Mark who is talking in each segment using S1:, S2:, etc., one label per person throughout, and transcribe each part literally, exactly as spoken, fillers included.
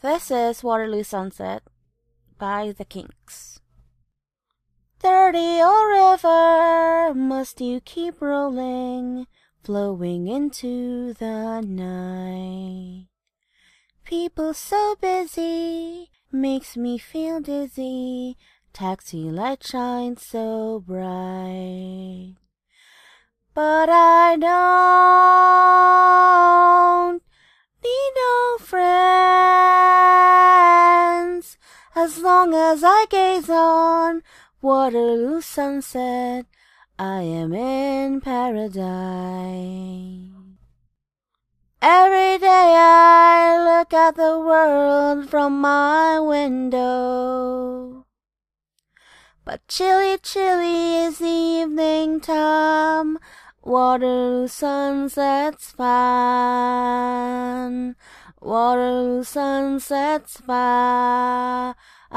S1: This is Waterloo Sunset by The Kinks. Dirty old river, must you keep rolling, flowing into the night? People so busy, makes me feel dizzy, taxi light shines so bright. But I don't need no friends, as long as I gaze on Waterloo sunset, I am in paradise. Every day I look at the world from my window, but chilly, chilly is the evening time. Waterloo sunset's fine. Waterloo sunset's fine.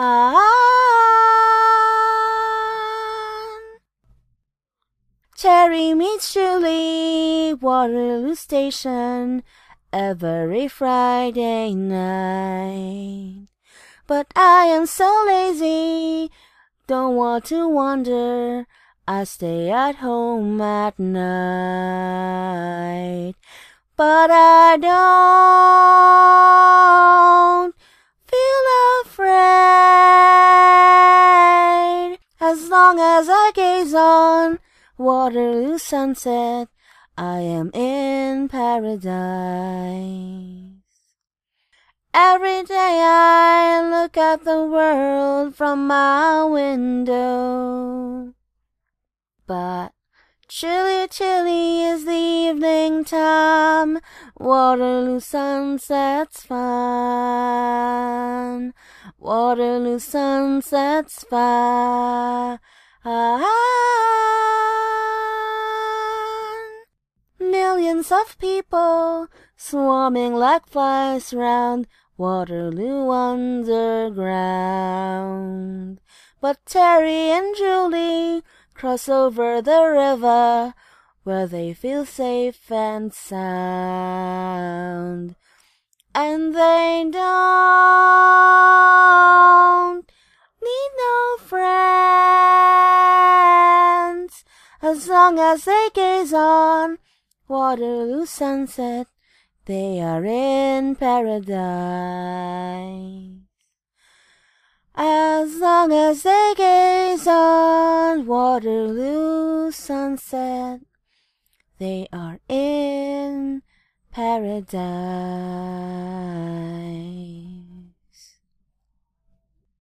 S1: Cherry meets Julie, Waterloo Station, every Friday night. But I am so lazy, don't want to wander, I stay at home at night. But I don't feel afraid, as long as I gaze on Waterloo sunset, I am in paradise. Every day I look at the world from my window, but chilly, chilly is the evening time. Waterloo sunset's fine. Waterloo sunset's fine. Millions of people swarming like flies round Waterloo Underground. But Terry and Julie cross over the river, where they feel safe and sound. And they don't need no friends, as long as they gaze on Waterloo sunset, they are in paradise. As long as they gaze on Waterloo sunset, they are in paradise.